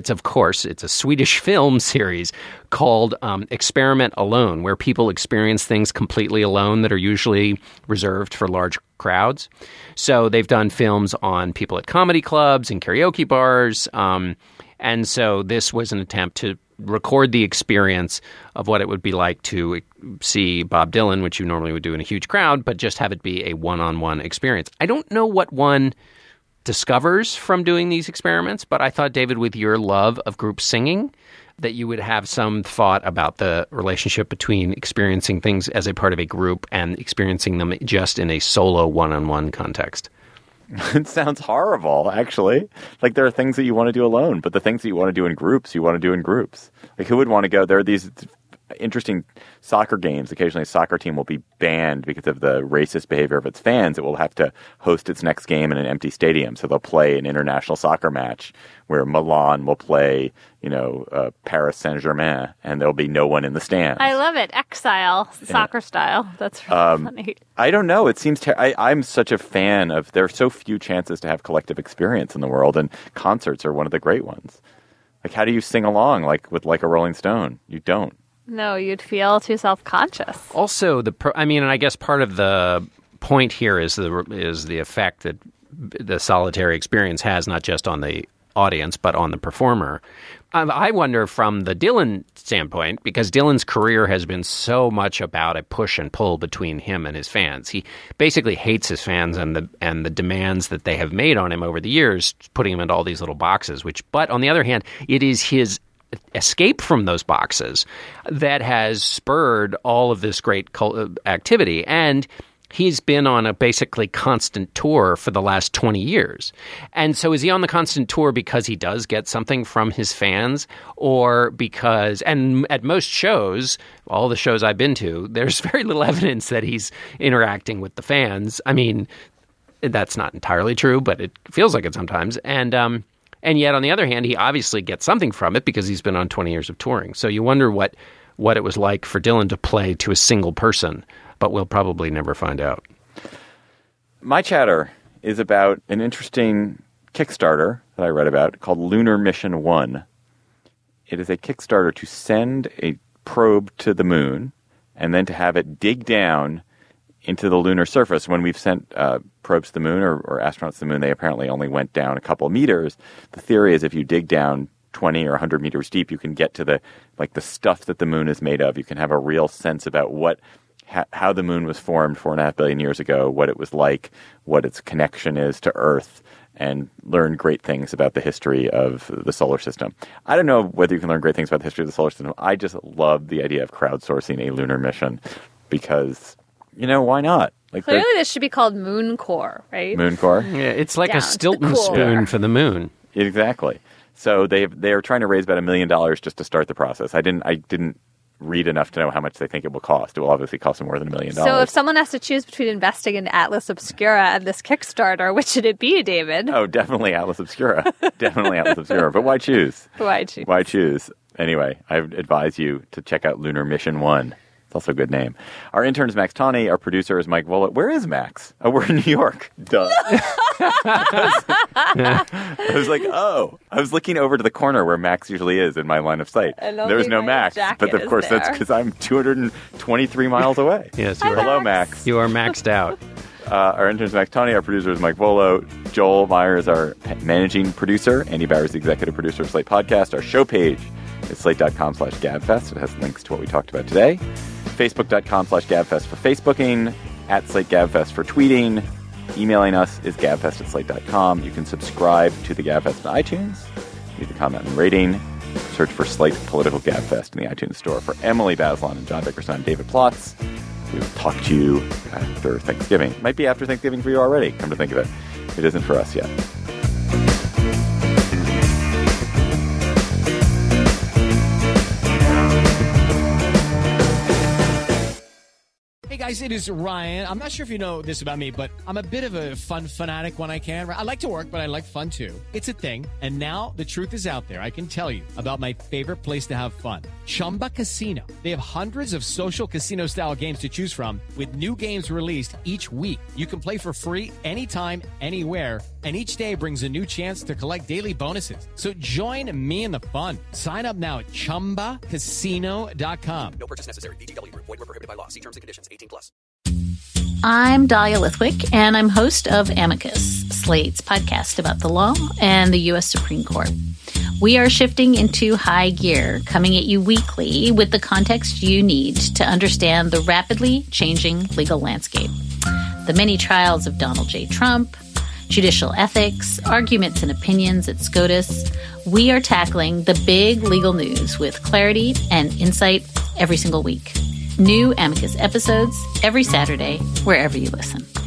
a Swedish film series called Experiment Alone, where people experience things completely alone that are usually reserved for large crowds. So they've done films on people at comedy clubs and karaoke bars. And so this was an attempt to record the experience of what it would be like to see Bob Dylan, which you normally would do in a huge crowd, but just have it be a one-on-one experience. I don't know what one discovers from doing these experiments, but I thought, David, with your love of group singing, that you would have some thought about the relationship between experiencing things as a part of a group and experiencing them just in a solo one-on-one context. It sounds horrible, actually. Like, there are things that you want to do alone, but the things that you want to do in groups, you want to do in groups. Like, who would want to go? There are these interesting soccer games. Occasionally, a soccer team will be banned because of the racist behavior of its fans. It will have to host its next game in an empty stadium. So they'll play an international soccer match where Milan will play, Paris Saint-Germain, and there'll be no one in the stands. I love it. Exile, soccer style. That's really funny. I don't know. It seems I'm such a fan of, there are so few chances to have collective experience in the world, and concerts are one of the great ones. Like, how do you sing along with a Rolling Stone? You don't. No, you'd feel too self-conscious. Also, and I guess part of the point here is the effect that the solitary experience has, not just on the audience, but on the performer. I wonder from the Dylan standpoint, because Dylan's career has been so much about a push and pull between him and his fans. He basically hates his fans and the demands that they have made on him over the years, putting him into all these little boxes. But on the other hand, it is his escape from those boxes that has spurred all of this great activity. And he's been on a basically constant tour for the last 20 years. And so is he on the constant tour because he does get something from his fans, or because, and at most shows, all the shows I've been to, there's very little evidence that he's interacting with the fans. I mean, that's not entirely true, but it feels like it sometimes. And yet, on the other hand, he obviously gets something from it because he's been on 20 years of touring. So you wonder what it was like for Dylan to play to a single person, but we'll probably never find out. My chatter is about an interesting Kickstarter that I read about called Lunar Mission 1. It is a Kickstarter to send a probe to the moon and then to have it dig down into the lunar surface. When we've sent probes to the moon or astronauts to the moon, they apparently only went down a couple meters. The theory is if you dig down 20 or 100 meters deep, you can get to the stuff that the moon is made of. You can have a real sense about how the moon was formed 4.5 billion years ago, what it was like, what its connection is to Earth, and learn great things about the history of the solar system. I don't know whether you can learn great things about the history of the solar system. I just love the idea of crowdsourcing a lunar mission because, why not? Clearly this should be called Moon Core, right? Moon Core? Yeah, it's like a Stilton spoon for the moon. Exactly. So they are trying to raise about $1 million just to start the process. I didn't read enough to know how much they think it will cost. It will obviously cost more than $1 million. So if someone has to choose between investing in Atlas Obscura and this Kickstarter, which should it be, David? Oh, definitely Atlas Obscura. Definitely Atlas Obscura. But why choose? Why choose? Why choose? Anyway, I advise you to check out Lunar Mission 1. It's also a good name. Our intern is Max Tawney. Our producer is Mike Vola. Where is Max? Oh, we're in New York. Duh. I was like, oh. I was looking over to the corner where Max usually is in my line of sight. There was no Max. But of course, that's because I'm 223 miles away. Yes, Hello, Max. You are maxed out. Our intern is Max Tawney. Our producer is Mike Volo. Joel Meyer is our managing producer. Andy Bauer is the executive producer of Slate Podcast. Our show page is slate.com/gabfest. It has links to what we talked about today. Facebook.com/gabfest for Facebooking. @SlateGabFest for tweeting. Emailing us is gabfest@slate.com. You can subscribe to the Gabfest on iTunes. Leave a comment and rating. Search for Slate Political Gabfest in the iTunes store. For Emily Bazelon and John Dickerson, I'm David Plotz. We will talk to you after Thanksgiving. Might be after Thanksgiving for you already, come to think of it. It isn't for us yet. Hey guys, it is Ryan. I'm not sure if you know this about me, but I'm a bit of a fun fanatic when I can. I like to work, but I like fun too. It's a thing. And now the truth is out there. I can tell you about my favorite place to have fun. Chumba Casino. They have hundreds of social casino style games to choose from with new games released each week. You can play for free anytime, anywhere. And each day brings a new chance to collect daily bonuses. So join me in the fun. Sign up now at ChumbaCasino.com. No purchase necessary. VGW. Void where prohibited by law. See terms and conditions. 18+. I'm Dahlia Lithwick, and I'm host of Amicus, Slate's podcast about the law and the U.S. Supreme Court. We are shifting into high gear, coming at you weekly with the context you need to understand the rapidly changing legal landscape. The many trials of Donald J. Trump, judicial ethics, arguments and opinions at SCOTUS. We are tackling the big legal news with clarity and insight every single week. New Amicus episodes every Saturday, wherever you listen.